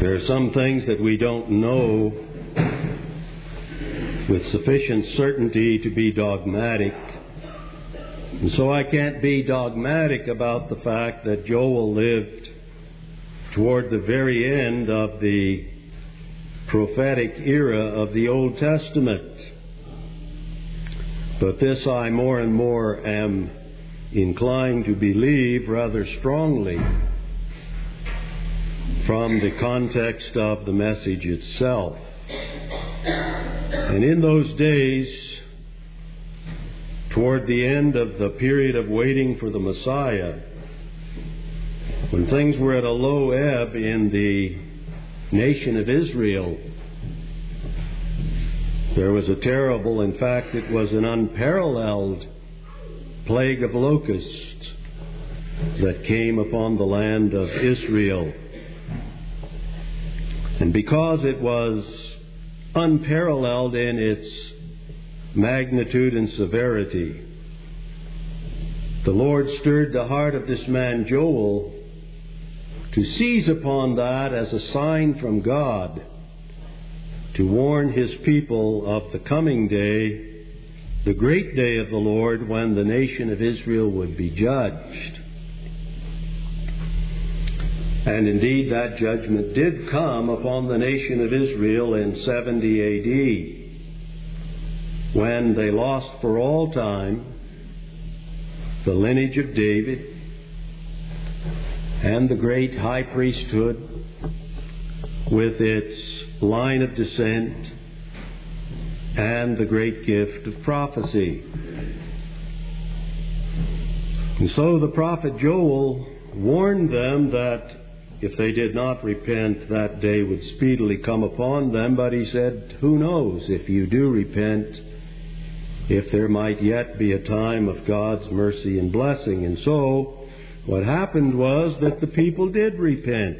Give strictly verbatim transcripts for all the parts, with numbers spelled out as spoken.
There are some things that we don't know with sufficient certainty to be dogmatic. And so I can't be dogmatic about the fact that Joel lived toward the very end of the prophetic era of the Old Testament. But this I more and more am inclined to believe rather strongly from the context of the message itself. And in those days, toward the end of the period of waiting for the Messiah, when things were at a low ebb in the nation of Israel, there was a terrible, in fact, it was an unparalleled plague of locusts that came upon the land of Israel. And because it was unparalleled in its magnitude and severity, the Lord stirred the heart of this man Joel to seize upon that as a sign from God to warn His people of the coming day, the great day of the Lord, when the nation of Israel would be judged. And indeed, that judgment did come upon the nation of Israel in seventy A D, when they lost for all time the lineage of David and the great high priesthood with its line of descent and the great gift of prophecy. And so the prophet Joel warned them that if they did not repent, that day would speedily come upon them. But he said, who knows, if you do repent, if there might yet be a time of God's mercy and blessing. And so what happened was that the people did repent.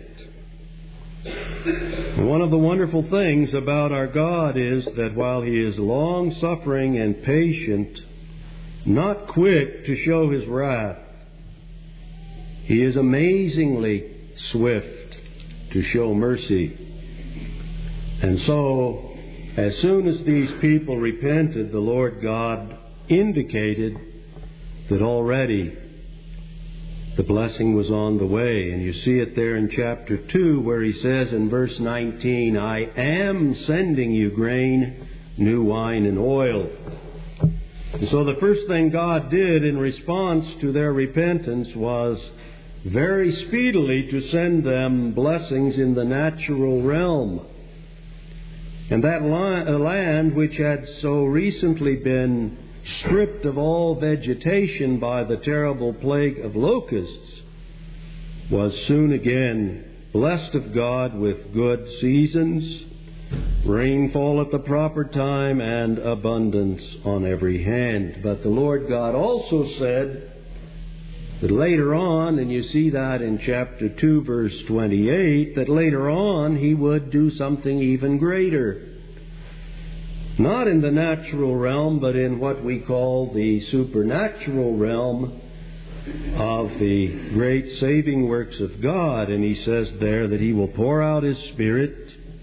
And one of the wonderful things about our God is that while He is long-suffering and patient, not quick to show His wrath, He is amazingly swift to show mercy. And so, as soon as these people repented, the Lord God indicated that already the blessing was on the way. And you see it there in chapter two, where He says in verse nineteen, I am sending you grain, new wine, and oil. And so the first thing God did in response to their repentance was very speedily to send them blessings in the natural realm. And that land, which had so recently been stripped of all vegetation by the terrible plague of locusts, was soon again blessed of God with good seasons, rainfall at the proper time, and abundance on every hand. But the Lord God also said that later on, and you see that in chapter two, verse twenty-eight, that later on He would do something even greater. Not in the natural realm, but in what we call the supernatural realm of the great saving works of God. And He says there that He will pour out His Spirit,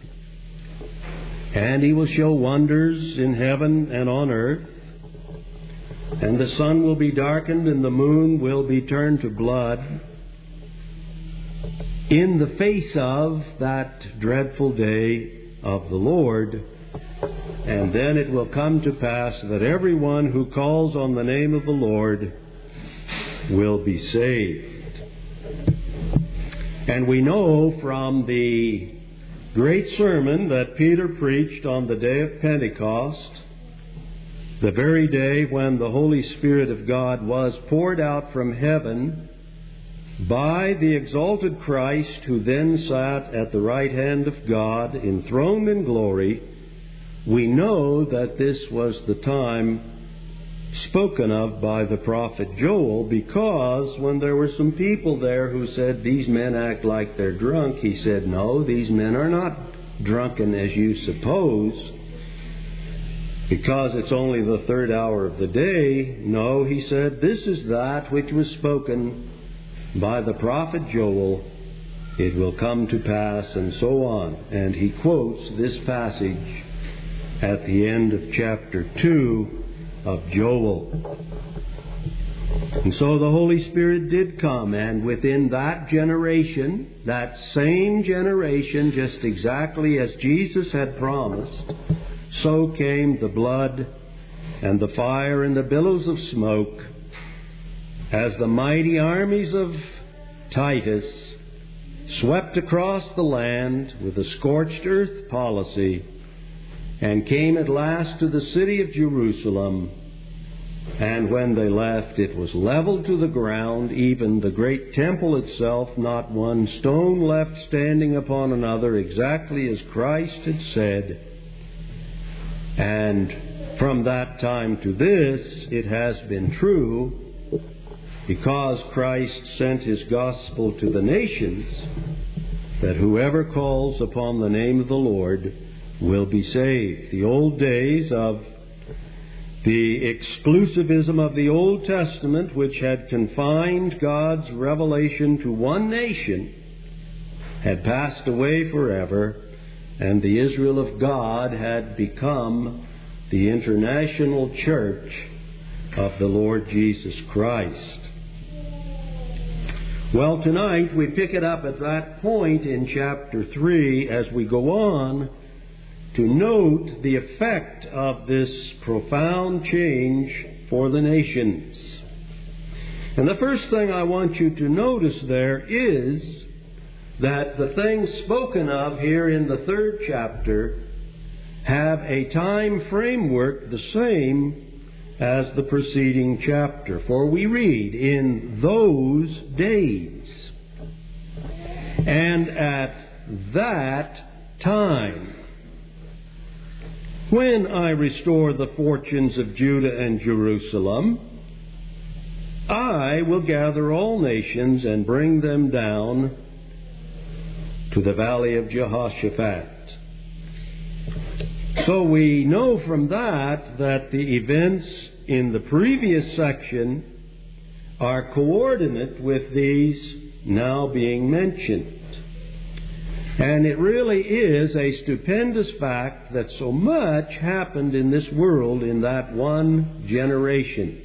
and He will show wonders in heaven and on earth. And the sun will be darkened and the moon will be turned to blood in the face of that dreadful day of the Lord. And then it will come to pass that everyone who calls on the name of the Lord will be saved. And we know from the great sermon that Peter preached on the day of Pentecost, the very day when the Holy Spirit of God was poured out from heaven by the exalted Christ, who then sat at the right hand of God, enthroned in glory. We know that this was the time spoken of by the prophet Joel, because when there were some people there who said, these men act like they're drunk, he said, no, these men are not drunken as you suppose, because it's only the third hour of the day. No, he said, this is that which was spoken by the prophet Joel it will come to pass, and so on. And he quotes this passage at the end of chapter two of Joel. And so the Holy Spirit did come, and within that generation, that same generation, just exactly as Jesus had promised, so came the blood and the fire and the billows of smoke as the mighty armies of Titus swept across the land with a scorched earth policy and came at last to the city of Jerusalem. And when they left, it was leveled to the ground, even the great temple itself, not one stone left standing upon another, exactly as Christ had said. And from that time to this, it has been true, because Christ sent His gospel to the nations, that whoever calls upon the name of the Lord will be saved. The old days of the exclusivism of the Old Testament, which had confined God's revelation to one nation, had passed away forever, and the Israel of God had become the international church of the Lord Jesus Christ. Well, tonight we pick it up at that point in chapter three as we go on to note the effect of this profound change for the nations. And the first thing I want you to notice there is that the things spoken of here in the third chapter have a time framework the same as the preceding chapter. For we read, in those days, and at that time, when I restore the fortunes of Judah and Jerusalem, I will gather all nations and bring them down to the valley of Jehoshaphat. So we know from that that the events in the previous section are coordinate with these now being mentioned. And it really is a stupendous fact that so much happened in this world in that one generation.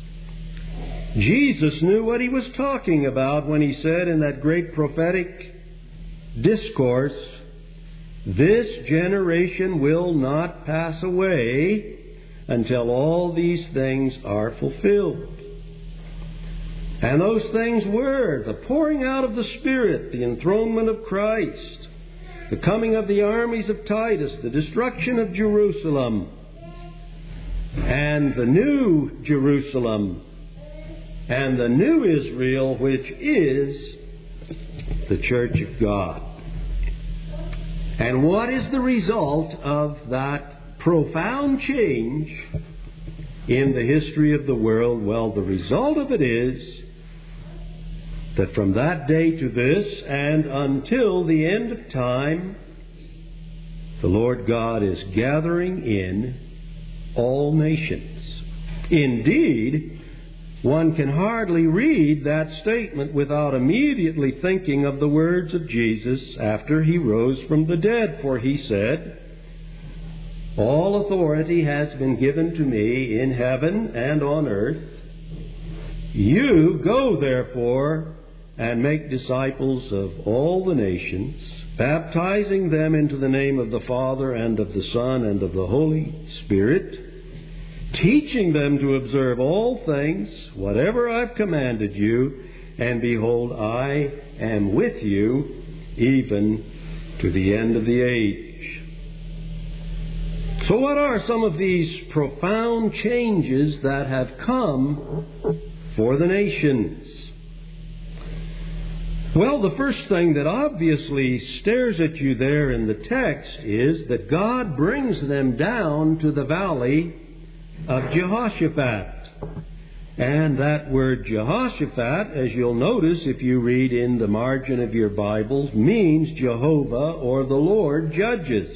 Jesus knew what He was talking about when He said in that great prophetic discourse, "This generation will not pass away until all these things are fulfilled." And those things were the pouring out of the Spirit, the enthronement of Christ, the coming of the armies of Titus, the destruction of Jerusalem, and the new Jerusalem, and the new Israel, which is the Church of God. And what is the result of that profound change in the history of the world? Well, the result of it is that from that day to this and until the end of time, the Lord God is gathering in all nations. Indeed, one can hardly read that statement without immediately thinking of the words of Jesus after He rose from the dead. For He said, "All authority has been given to me in heaven and on earth. You go, therefore, and make disciples of all the nations, baptizing them into the name of the Father and of the Son and of the Holy Spirit, teaching them to observe all things, whatever I've commanded you, and behold, I am with you even to the end of the age." So what are some of these profound changes that have come for the nations? Well, the first thing that obviously stares at you there in the text is that God brings them down to the valley of Jehoshaphat. And that word Jehoshaphat, as you'll notice if you read in the margin of your Bibles, means Jehovah or the Lord judges.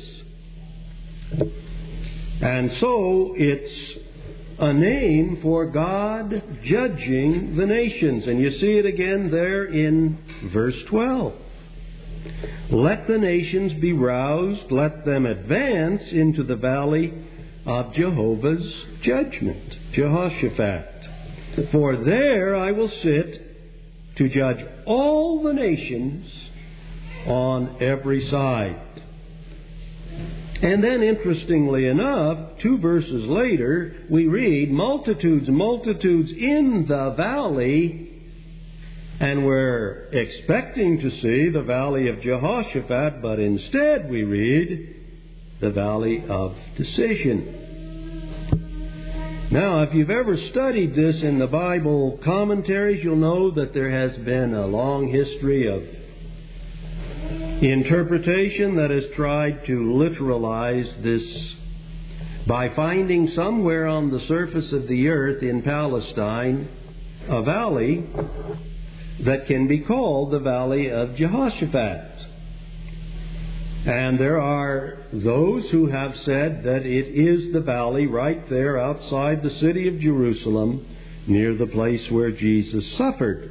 And so it's a name for God judging the nations. And you see it again there in verse twelve. Let the nations be roused, let them advance into the valley of Jehovah's judgment. Jehoshaphat. For there I will sit to judge all the nations on every side. And then, interestingly enough, two verses later, we read, multitudes, multitudes in the valley. And we're expecting to see the valley of Jehoshaphat, but instead we read the valley of decision. Now, if you've ever studied this in the Bible commentaries, you'll know that there has been a long history of interpretation that has tried to literalize this by finding somewhere on the surface of the earth in Palestine a valley that can be called the Valley of Jehoshaphat. And there are those who have said that it is the valley right there outside the city of Jerusalem, near the place where Jesus suffered.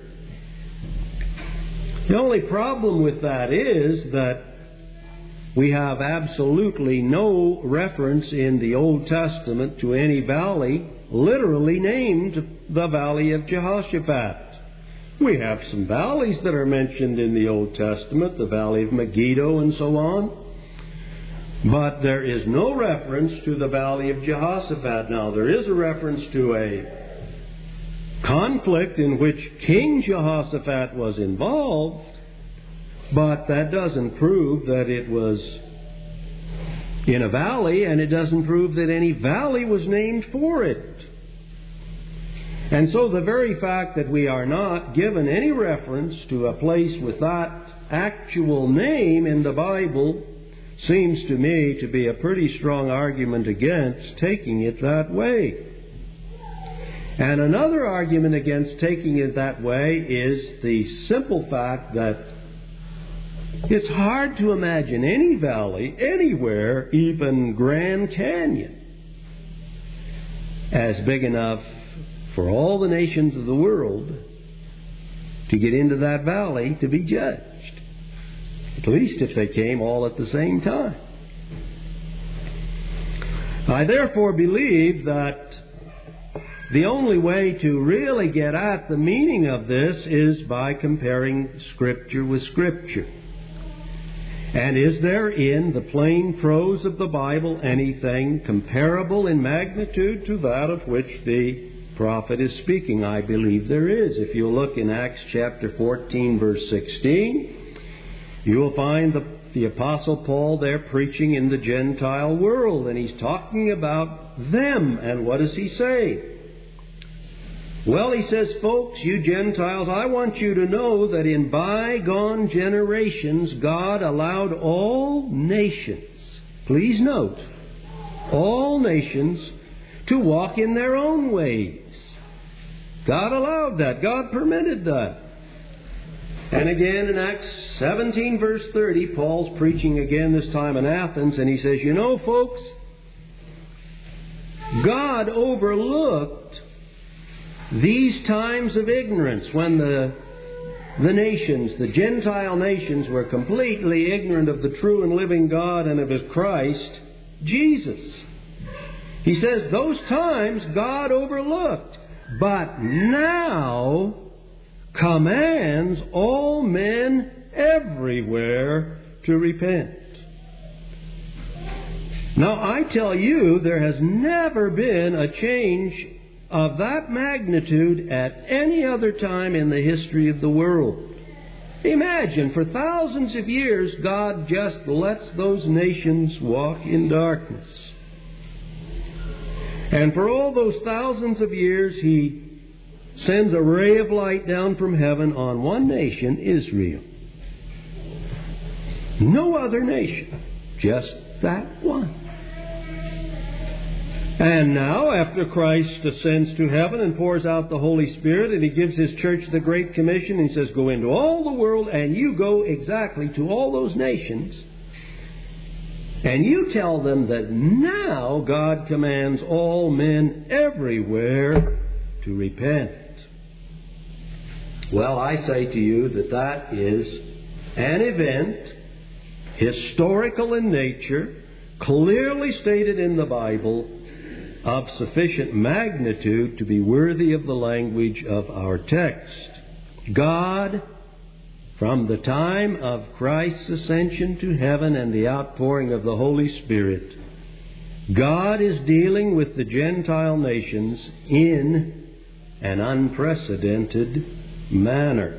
The only problem with that is that we have absolutely no reference in the Old Testament to any valley literally named the Valley of Jehoshaphat. We have some valleys that are mentioned in the Old Testament, the Valley of Megiddo and so on. But there is no reference to the Valley of Jehoshaphat. Now, there is a reference to a conflict in which King Jehoshaphat was involved, but that doesn't prove that it was in a valley, and it doesn't prove that any valley was named for it. And so the very fact that we are not given any reference to a place with that actual name in the Bible seems to me to be a pretty strong argument against taking it that way. And another argument against taking it that way is the simple fact that it's hard to imagine any valley anywhere, even Grand Canyon, as big enough for all the nations of the world to get into that valley to be judged. At least if they came all at the same time. I therefore believe that the only way to really get at the meaning of this is by comparing Scripture with Scripture. And is there in the plain prose of the Bible anything comparable in magnitude to that of which the prophet is speaking? I believe there is. If you look in Acts chapter fourteen, verse sixteen, you will find the, the Apostle Paul there preaching in the Gentile world, and he's talking about them. And what does he say? Well, he says, folks, you Gentiles, I want you to know that in bygone generations, God allowed all nations, please note, all nations to walk in their own ways. God allowed that. God permitted that. And again in Acts seventeen, verse thirty, Paul's preaching again, this time in Athens, and he says, you know, folks, God overlooked these times of ignorance when the, the nations, the Gentile nations, were completely ignorant of the true and living God and of His Christ, Jesus. He says those times God overlooked, but now commands all men everywhere to repent. Now, I tell you, there has never been a change of that magnitude at any other time in the history of the world. Imagine, for thousands of years, God just lets those nations walk in darkness. And for all those thousands of years, He sends a ray of light down from heaven on one nation, Israel. No other nation, just that one. And now, after Christ ascends to heaven and pours out the Holy Spirit, and He gives His church the Great Commission, and He says, go into all the world, and you go exactly to all those nations, and you tell them that now God commands all men everywhere to repent. Well, I say to you that that is an event, historical in nature, clearly stated in the Bible, of sufficient magnitude to be worthy of the language of our text. God, from the time of Christ's ascension to heaven and the outpouring of the Holy Spirit, God is dealing with the Gentile nations in an unprecedented manner.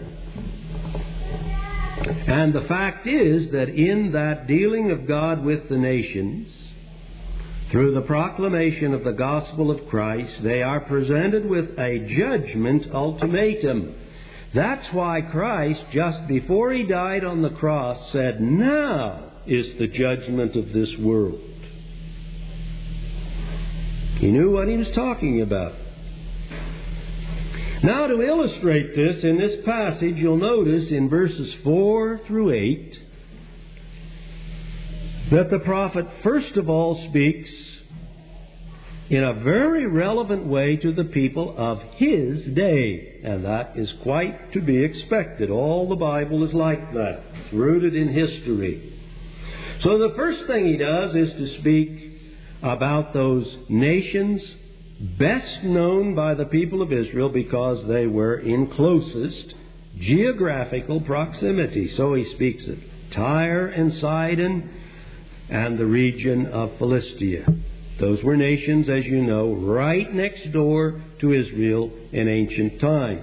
And the fact is that in that dealing of God with the nations, through the proclamation of the gospel of Christ, they are presented with a judgment ultimatum. That's why Christ, just before He died on the cross, said, "Now is the judgment of this world." He knew what He was talking about. Now, to illustrate this, in this passage, you'll notice in verses four through eight that the prophet first of all speaks in a very relevant way to the people of his day. And that is quite to be expected. All the Bible is like that. It's rooted in history. So the first thing he does is to speak about those nations best known by the people of Israel because they were in closest geographical proximity. So he speaks of Tyre and Sidon and the region of Philistia. Those were nations, as you know, right next door to Israel in ancient times.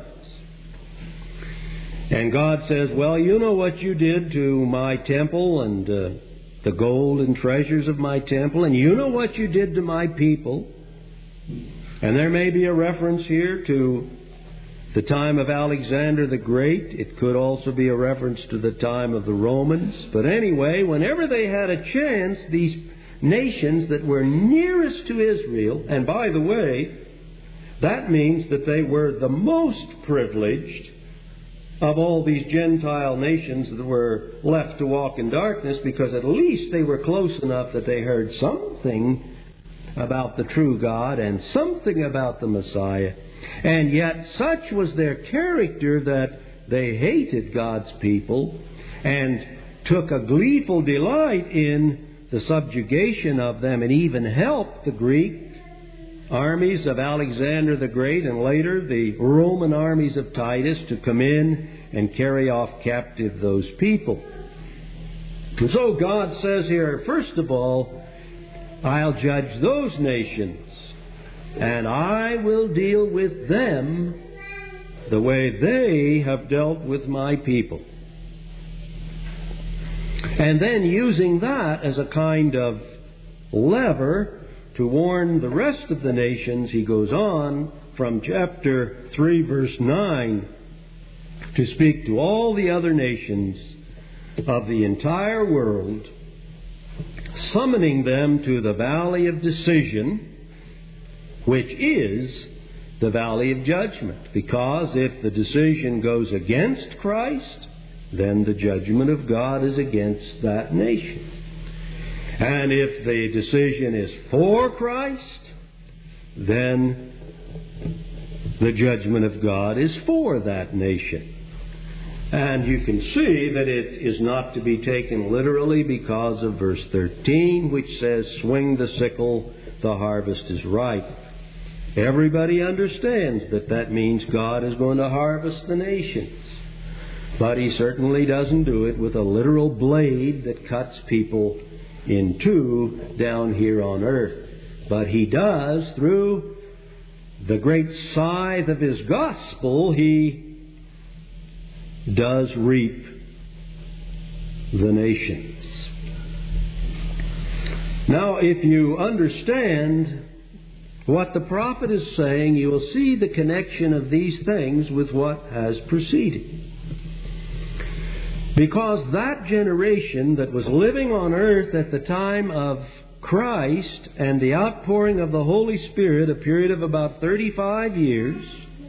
And God says, well, you know what you did to my temple and uh, the gold and treasures of my temple, and you know what you did to my people. And there may be a reference here to the time of Alexander the Great. It could also be a reference to the time of the Romans. But anyway, whenever they had a chance, these nations that were nearest to Israel, and by the way, that means that they were the most privileged of all these Gentile nations that were left to walk in darkness, because at least they were close enough that they heard something about the true God and something about the Messiah. And yet such was their character that they hated God's people and took a gleeful delight in the subjugation of them, and even helped the Greek armies of Alexander the Great and later the Roman armies of Titus to come in and carry off captive those people. And so God says here, first of all, I'll judge those nations, and I will deal with them the way they have dealt with my people. And then using that as a kind of lever to warn the rest of the nations, he goes on from chapter three, verse nine, to speak to all the other nations of the entire world, summoning them to the valley of decision, which is the valley of judgment. Because if the decision goes against Christ, then the judgment of God is against that nation. And if the decision is for Christ, then the judgment of God is for that nation. And you can see that it is not to be taken literally because of verse thirteen, which says, swing the sickle, the harvest is ripe. Everybody understands that that means God is going to harvest the nations. But He certainly doesn't do it with a literal blade that cuts people in two down here on earth. But He does, through the great scythe of His gospel, He does reap the nations. Now, if you understand what the prophet is saying, you will see the connection of these things with what has preceded. Because that generation that was living on earth at the time of Christ and the outpouring of the Holy Spirit, a period of about thirty-five years,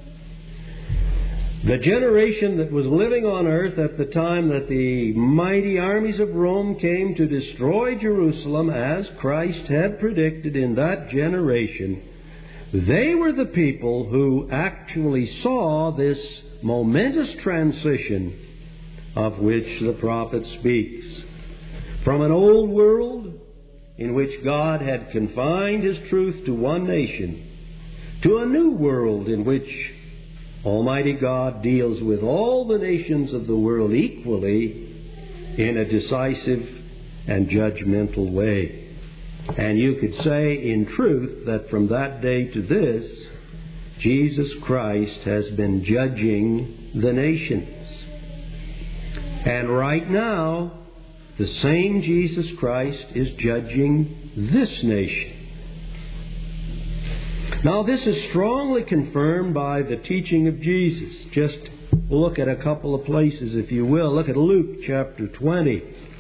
the generation that was living on earth at the time that the mighty armies of Rome came to destroy Jerusalem, as Christ had predicted in that generation, they were the people who actually saw this momentous transition of which the prophet speaks. From an old world in which God had confined His truth to one nation, to a new world in which Almighty God deals with all the nations of the world equally in a decisive and judgmental way. And you could say in truth that from that day to this, Jesus Christ has been judging the nations. And right now, the same Jesus Christ is judging this nation. Now, this is strongly confirmed by the teaching of Jesus. Just look at a couple of places, if you will. Look at Luke chapter twenty,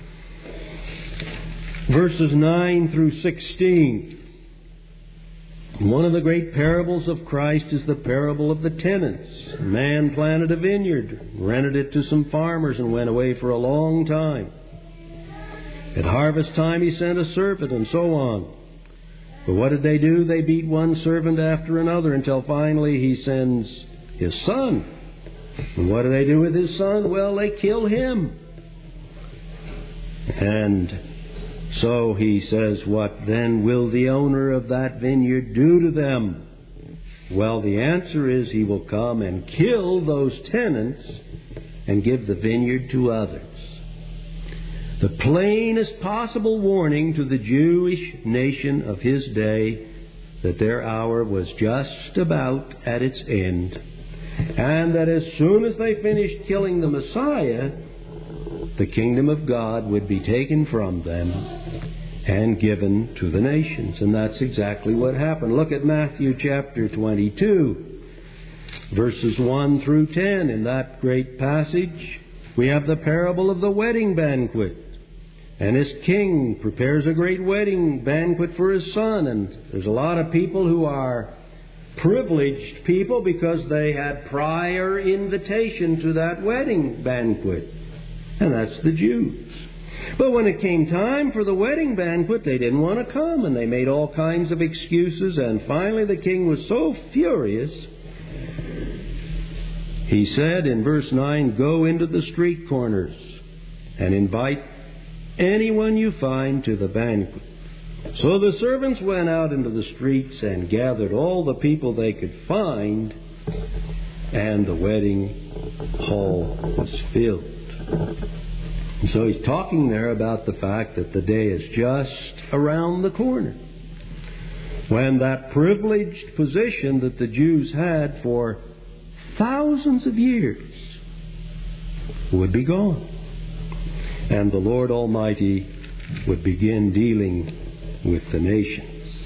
verses nine through sixteen. One of the great parables of Christ is the parable of the tenants. A man planted a vineyard, rented it to some farmers, and went away for a long time. At harvest time he sent a servant, and so on. But what did they do? They beat one servant after another until finally he sends his son. And what do they do with his son? Well, they kill him. And so he says, what then will the owner of that vineyard do to them? Well, the answer is he will come and kill those tenants and give the vineyard to others. The plainest possible warning to the Jewish nation of his day that their hour was just about at its end, and that as soon as they finished killing the Messiah, the kingdom of God would be taken from them and given to the nations. And that's exactly what happened. Look at Matthew chapter twenty-two, verses one through ten. In that great passage, we have the parable of the wedding banquet. And his king prepares a great wedding banquet for his son. And there's a lot of people who are privileged people because they had prior invitation to that wedding banquet. And that's the Jews. But when it came time for the wedding banquet, they didn't want to come. And they made all kinds of excuses. And finally the king was so furious, he said in verse nine, go into the street corners and invite anyone you find to the banquet. So the servants went out into the streets and gathered all the people they could find, and the wedding hall was filled. And so he's talking there about the fact that the day is just around the corner, when that privileged position that the Jews had for thousands of years would be gone. And the Lord Almighty would begin dealing with the nations.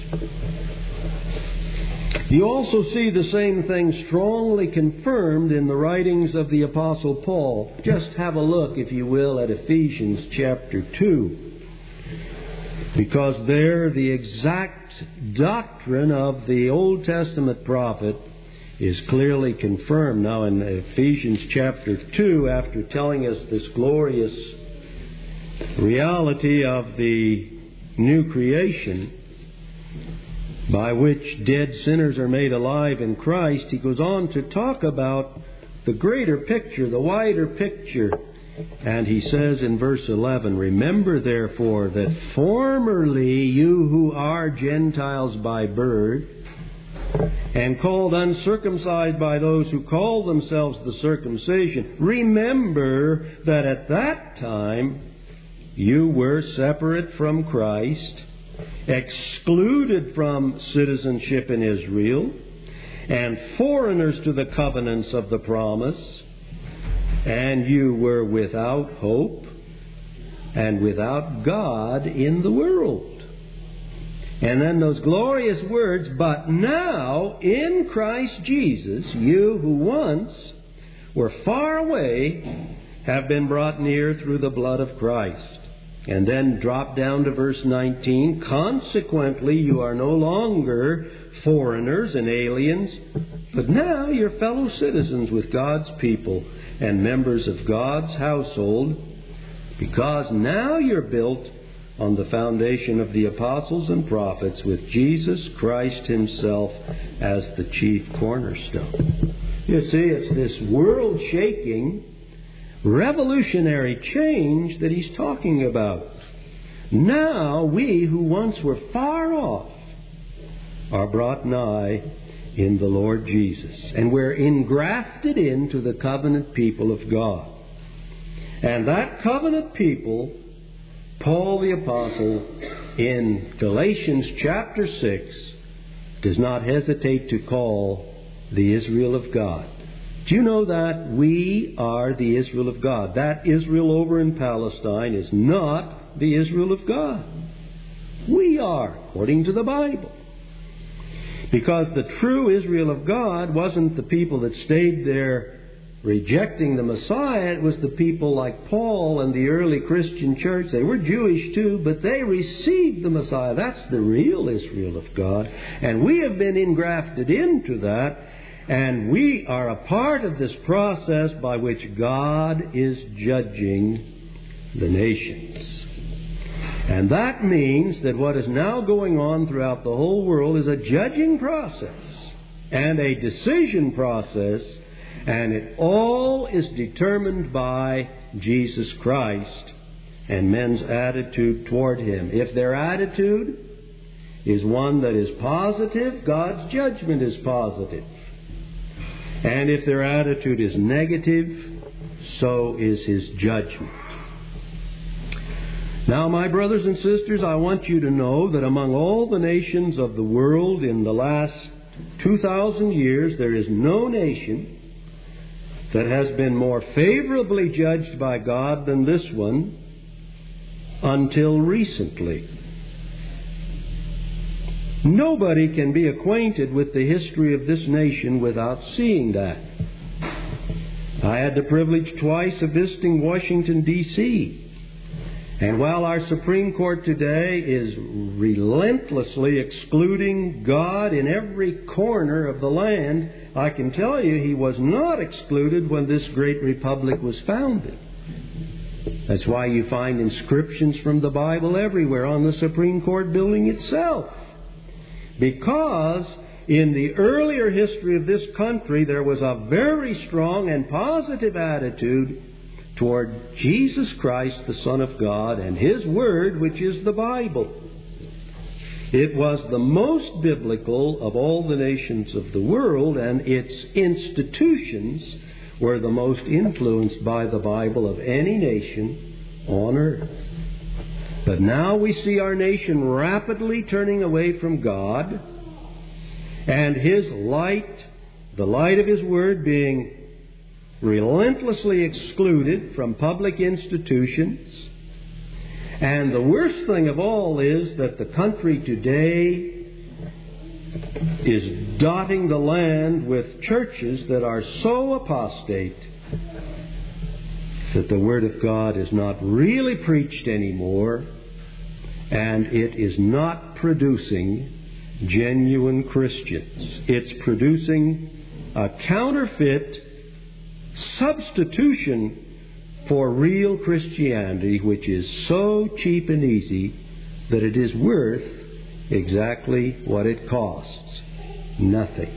You also see the same thing strongly confirmed in the writings of the Apostle Paul. Just have a look, if you will, at Ephesians chapter two. Because there the exact doctrine of the Old Testament prophet is clearly confirmed. Now in Ephesians chapter two, after telling us this glorious reality of the new creation by which dead sinners are made alive in Christ, he goes on to talk about the greater picture, the wider picture. And he says in verse eleven, remember therefore that formerly you who are Gentiles by birth and called uncircumcised by those who call themselves the circumcision, remember that at that time you were separate from Christ, excluded from citizenship in Israel, and foreigners to the covenants of the promise, and you were without hope and without God in the world. And then those glorious words, but now in Christ Jesus, you who once were far away have been brought near through the blood of Christ. And then drop down to verse nineteen. Consequently, you are no longer foreigners and aliens, but now you're fellow citizens with God's people and members of God's household, because now you're built on the foundation of the apostles and prophets, with Jesus Christ Himself as the chief cornerstone. You see, it's this world-shaking, revolutionary change that he's talking about. Now we who once were far off are brought nigh in the Lord Jesus. And we're engrafted into the covenant people of God. And that covenant people, Paul the Apostle, in Galatians chapter six, does not hesitate to call the Israel of God. Do you know that we are the Israel of God? That Israel over in Palestine is not the Israel of God. We are, according to the Bible. Because the true Israel of God wasn't the people that stayed there rejecting the Messiah. It was the people like Paul and the early Christian church. They were Jewish too, but they received the Messiah. That's the real Israel of God. And we have been engrafted into that. And we are a part of this process by which God is judging the nations. And that means that what is now going on throughout the whole world is a judging process and a decision process, and it all is determined by Jesus Christ and men's attitude toward Him. If their attitude is one that is positive, God's judgment is positive. And if their attitude is negative, so is His judgment. Now, my brothers and sisters, I want you to know that among all the nations of the world in the last two thousand years, there is no nation that has been more favorably judged by God than this one until recently. Nobody can be acquainted with the history of this nation without seeing that. I had the privilege twice of visiting Washington, D C, and while our Supreme Court today is relentlessly excluding God in every corner of the land, I can tell you He was not excluded when this great republic was founded. That's why you find inscriptions from the Bible everywhere on the Supreme Court building itself. Because in the earlier history of this country, there was a very strong and positive attitude toward Jesus Christ, the Son of God, and His Word, which is the Bible. It was the most biblical of all the nations of the world, and its institutions were the most influenced by the Bible of any nation on earth. But now we see our nation rapidly turning away from God, and His light, the light of His Word, being relentlessly excluded from public institutions. And the worst thing of all is that the country today is dotting the land with churches that are so apostate that the Word of God is not really preached anymore, and it is not producing genuine Christians. It's producing a counterfeit substitution for real Christianity, which is so cheap and easy that it is worth exactly what it costs. Nothing.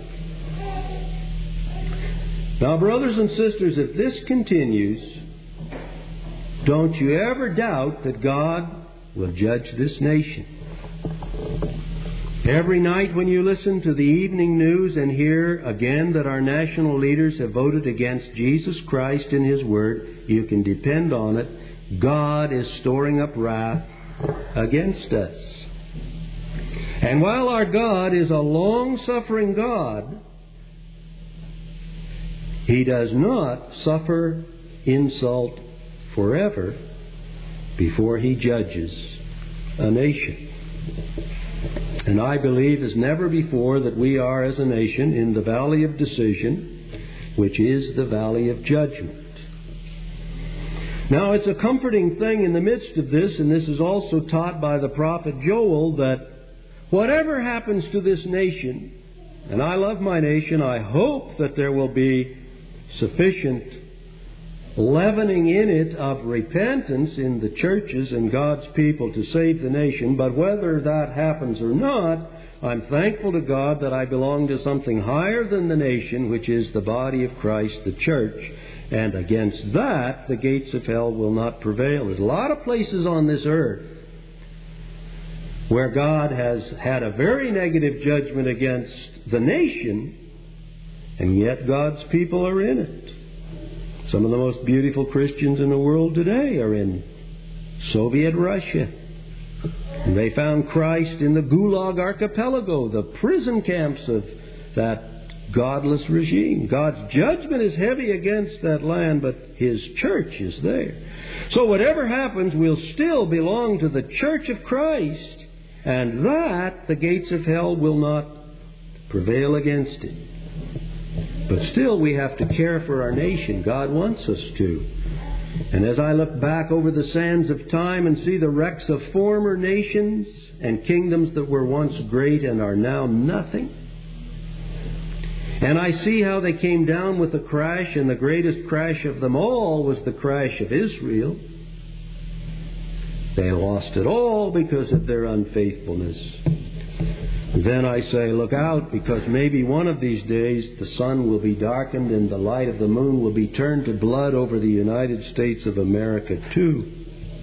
Now, brothers and sisters, if this continues, don't you ever doubt that God will judge this nation. Every night when you listen to the evening news and hear again that our national leaders have voted against Jesus Christ and His Word, you can depend on it. God is storing up wrath against us. And while our God is a long-suffering God, He does not suffer insult forever before He judges a nation. And I believe as never before that we are as a nation in the valley of decision, which is the valley of judgment. Now, it's a comforting thing in the midst of this, and this is also taught by the prophet Joel, that whatever happens to this nation, and I love my nation, I hope that there will be sufficient leavening in it of repentance in the churches and God's people to save the nation. But whether that happens or not, I'm thankful to God that I belong to something higher than the nation, which is the body of Christ, the church. And against that, the gates of hell will not prevail. There's a lot of places on this earth where God has had a very negative judgment against the nation, and yet God's people are in it. Some of the most beautiful Christians in the world today are in Soviet Russia. And they found Christ in the Gulag Archipelago, the prison camps of that godless regime. God's judgment is heavy against that land, but His church is there. So whatever happens, we'll still belong to the church of Christ, and that the gates of hell will not prevail against it. But still, we have to care for our nation. God wants us to. And as I look back over the sands of time and see the wrecks of former nations and kingdoms that were once great and are now nothing, and I see how they came down with a crash, and the greatest crash of them all was the crash of Israel. They lost it all because of their unfaithfulness. Then I say, look out, because maybe one of these days the sun will be darkened and the light of the moon will be turned to blood over the United States of America too.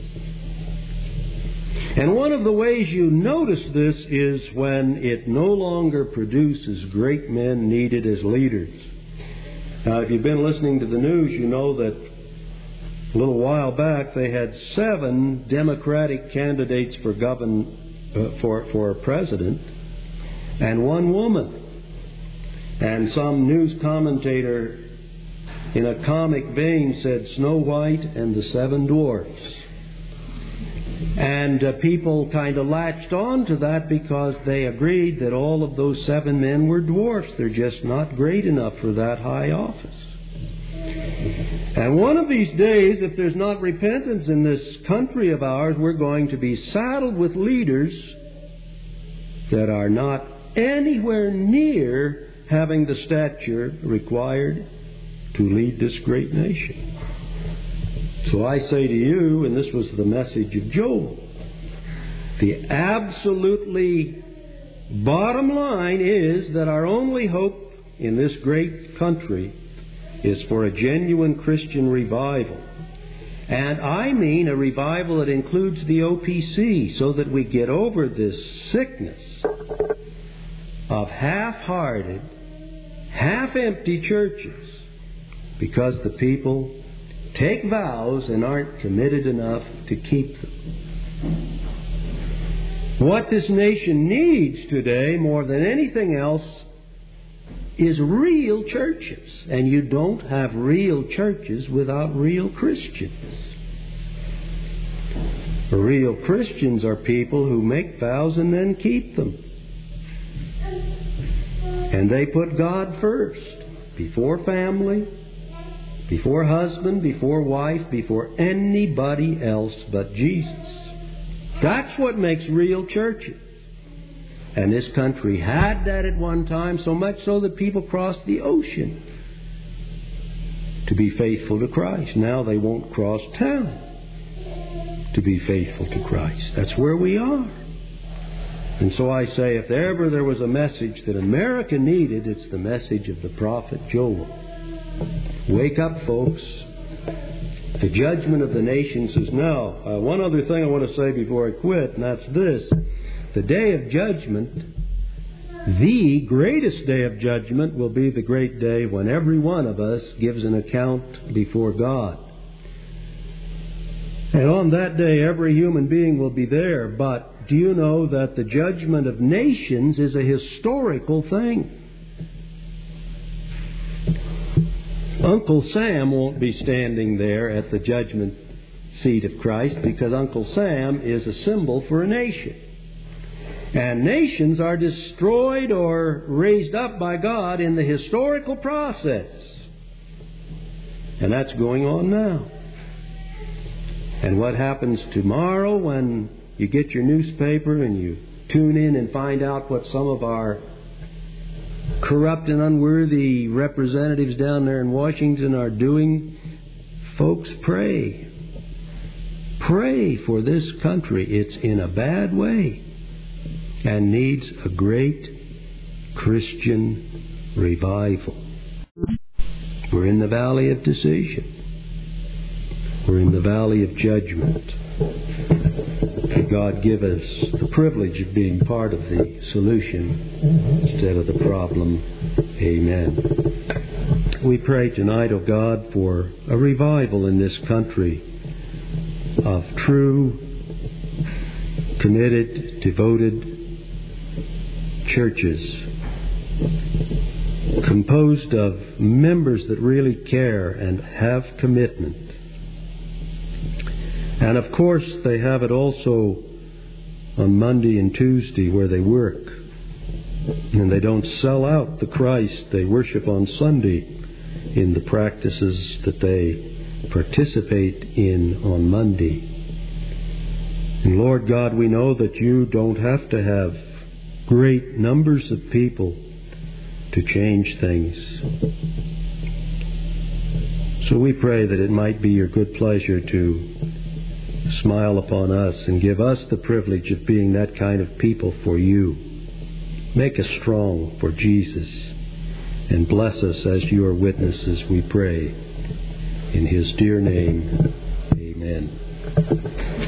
And one of the ways you notice this is when it no longer produces great men needed as leaders. Now, if you've been listening to the news, you know that a little while back they had seven Democratic candidates for govern uh, for for president, and one woman. And some news commentator in a comic vein said Snow White and the Seven Dwarfs. And uh, people kind of latched on to that because they agreed that all of those seven men were dwarfs. They're just not great enough for that high office. And one of these days, if there's not repentance in this country of ours, we're going to be saddled with leaders that are not anywhere near having the stature required to lead this great nation. So I say to you, and this was the message of Joel, the absolutely bottom line is that our only hope in this great country is for a genuine Christian revival. And I mean a revival that includes the O P C, so that we get over this sickness of half-hearted, half-empty churches because the people take vows and aren't committed enough to keep them. What this nation needs today, more than anything else, is real churches. And you don't have real churches without real Christians. Real Christians are people who make vows and then keep them. And they put God first, before family, before husband, before wife, before anybody else but Jesus. That's what makes real churches. And this country had that at one time, so much so that people crossed the ocean to be faithful to Christ. Now they won't cross town to be faithful to Christ. That's where we are. And so I say, if ever there was a message that America needed, it's the message of the prophet Joel. Wake up, folks. The judgment of the nations is now. Uh, one other thing I want to say before I quit, and that's this. The day of judgment, the greatest day of judgment, will be the great day when every one of us gives an account before God. And on that day, every human being will be there. But do you know that the judgment of nations is a historical thing? Uncle Sam won't be standing there at the judgment seat of Christ because Uncle Sam is a symbol for a nation. And nations are destroyed or raised up by God in the historical process. And that's going on now. And what happens tomorrow when you get your newspaper and you tune in and find out what some of our corrupt and unworthy representatives down there in Washington are doing? Folks, pray. Pray for this country. It's in a bad way and needs a great Christian revival. We're in the valley of decision. We're in the valley of judgment. May God give us the privilege of being part of the solution instead of the problem. Amen. We pray tonight, O God, for a revival in this country of true, committed, devoted churches composed of members that really care and have commitment. And of course, they have it also on Monday and Tuesday where they work. And they don't sell out the Christ they worship on Sunday in the practices that they participate in on Monday. And Lord God, we know that you don't have to have great numbers of people to change things. So we pray that it might be your good pleasure to smile upon us and give us the privilege of being that kind of people for you. Make us strong for Jesus and bless us as your witnesses, we pray. In his dear name, amen.